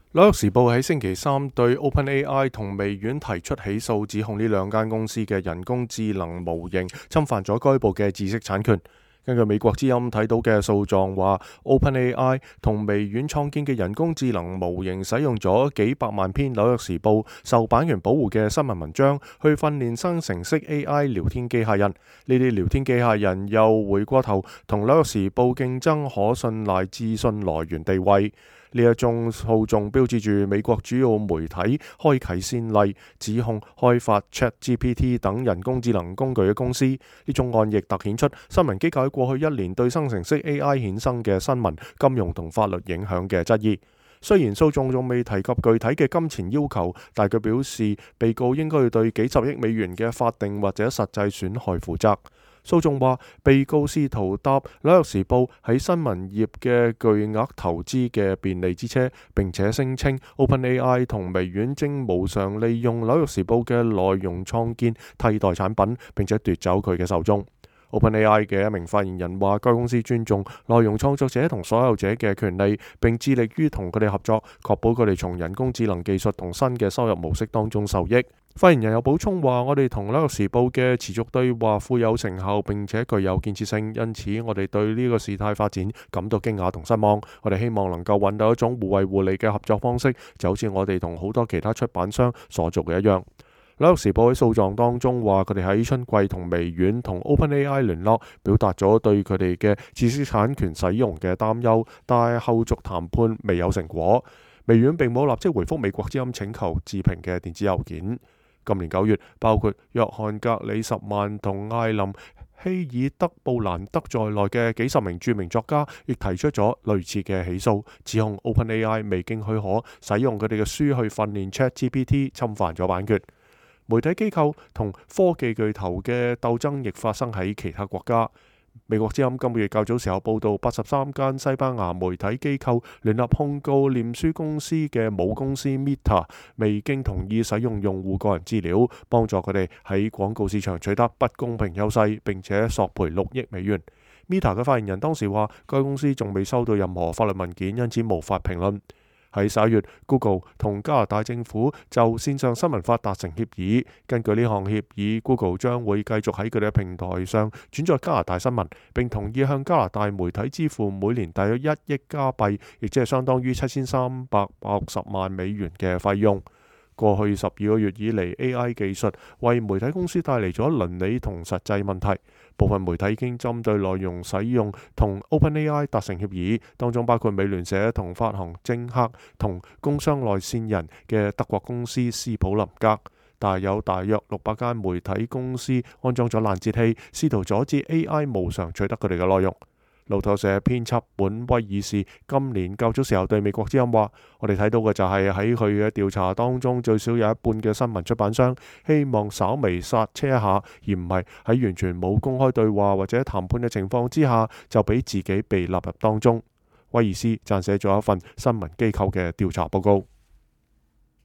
紐約時報喺星期三對 OpenAI 同微軟提出起訴，指控呢兩間公司嘅人工智能模型侵犯咗該部嘅知識產權。根據美國之音睇到嘅訴狀話，OpenAI 同微軟創建嘅人工智能模型使用咗幾百萬篇紐約時報受版權保護嘅新聞文章去訓練生成式 AI 聊天機械人。呢啲聊天機械人又回過頭同紐約時報競爭可信賴資訊來源地位。呢一宗訴訟標誌住美國主要媒體開啟先例，指控開發 ChatGPT 等人工智能工具嘅公司。呢宗案亦突顯出新聞機構喺過去一年對生成式 AI 衍生嘅新聞、金融同法律影響嘅質疑。雖然訴訟仲未提及具體嘅金錢要求，但佢表示被告應該要對幾十億美元嘅法定或者實際損害負責。訴訟話，被告試圖搭紐約時報喺新聞業嘅巨額投資嘅便利之車，並且聲稱 OpenAI 同微軟正無償利用紐約時報嘅內容創建替代產品，並且奪走佢嘅受眾。OpenAI 嘅一名發言人話，該公司尊重內容創作者同所有者嘅權利，並致力於同佢哋合作，確保佢哋從人工智能技術同新嘅收入模式當中受益。發言人又補充話，我哋同紐約時報嘅持續對話富有成效，並且具有建設性，因此我哋對呢個事態發展感到驚訝同失望。我哋希望能夠揾到一種互惠互利嘅合作方式，就好似我哋同好多其他出版商所做嘅一樣。紐約時報喺訴狀當中話，佢哋喺春季同微軟同 OpenAI 聯絡，表達咗對佢哋嘅知識產權使用嘅擔憂，但係後續談判未有成果。微軟並冇立即回覆美國之音請求置評嘅電子郵件。今年9月，包括約翰格里什曼同艾琳希爾德布蘭德在內嘅幾十名著名作家，亦提出咗類似嘅起訴，指控 OpenAI 未經許可使用佢哋嘅書去訓練 ChatGPT， 侵犯咗版權。媒體機構同科技巨頭嘅鬥爭亦發生喺其他國家。美國之音今個月較早時候報道，83間西班牙媒體機構聯合控告臉書公司嘅母公司 Meta 未經同意使用用戶個人資料，幫助佢哋喺廣告市場取得不公平優勢，並且索賠6億美元。Meta 嘅發言人當時話，該公司仲未收到任何法律文件，因此無法評論。喺11月 ，Google 同加拿大政府就線上新聞法達成協議。根據呢項協議，Google 將會繼續喺佢哋嘅平台上轉載加拿大新聞，並同意向加拿大媒體支付每年大約1億加幣，亦即係相當於7380萬美元嘅費用。過去12個月以嚟 ，AI 技術為媒體公司帶嚟咗倫理同實際問題。部分媒體已經針對內容使用同 OpenAI 達成協議，當中包括美聯社同發行政客同工商內線人嘅德國公司斯普林格。但有大約600間媒體公司安裝咗攔截器，試圖阻止 AI 無償取得佢哋嘅內容。路透社編輯本威爾士今年較早時候對美國之音話，我哋睇到嘅就係喺佢嘅調查當中，最少有一半嘅新聞出版商希望稍微剎車一下，而唔係喺完全冇公開對話或者談判嘅情況之下，就俾自己被納入當中。威爾斯撰寫咗一份新聞機構嘅調查報告。